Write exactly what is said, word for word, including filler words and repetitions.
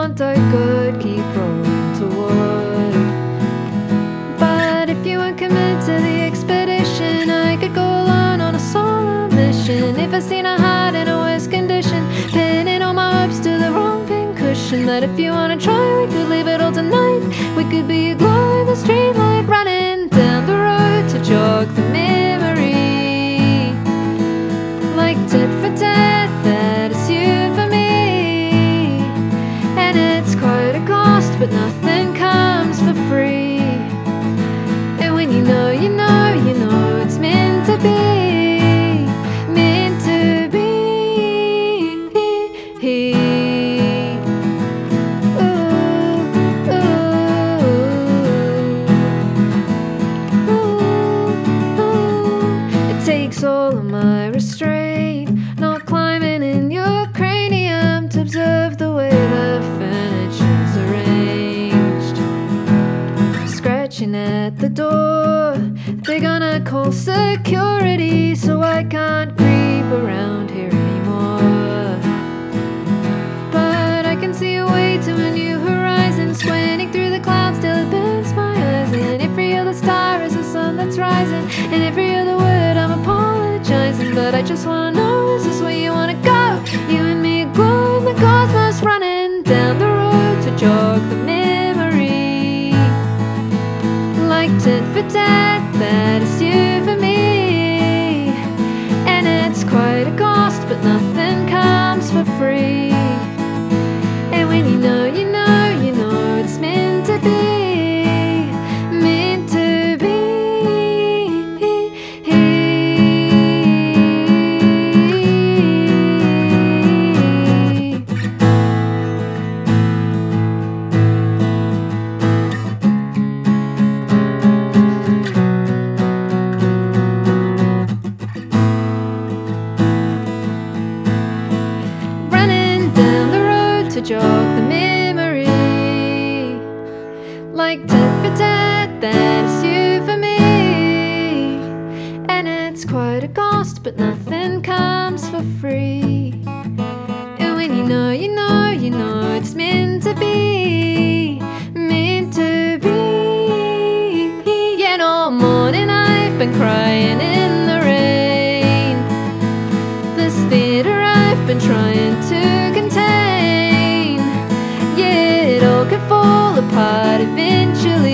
want, I could keep rolling toward. But if you weren't committed to the expedition, I could go alone on a solo mission. If I seen a heart in a worse condition, pinning all my hopes to the wrong pincushion. That if you wanna try, we could leave it all tonight. We could be a glow in the streetlight, running down the road to jog the memory. Like tit for tat, that is you for me. And it's quite a cost, but nothing comes for free. And when you know, you know, you know it's meant to be, meant to be. Ooh, ooh, ooh. It takes all of my restraint, not climbing in your cranium, to observe the way the furniture's arranged. Scratching at the door, they're gonna call security, so I can't creep around here anymore. But I can see a way to a new horizon, squinting through the clouds till it burns my eyes. And every other star is a sun that's rising, and every other word I'm apologizing. But I just wanna know, is this where you wanna go? You and me aglow in the cosmos, running down the road to jog the memory. Like tit for tat, that is you for me. And it's quite a cost, but nothing comes for free. And when you know, you know, you know it's meant to be, meant to be. To jog the memory. Like tit for tat, that is you for me. And it's quite a cost, but nothing comes for free. And when you know, you know, you know it's meant to be, meant to be. And all morning I've been crying in the rain. This theater I've been trying to contain, could fall apart eventually.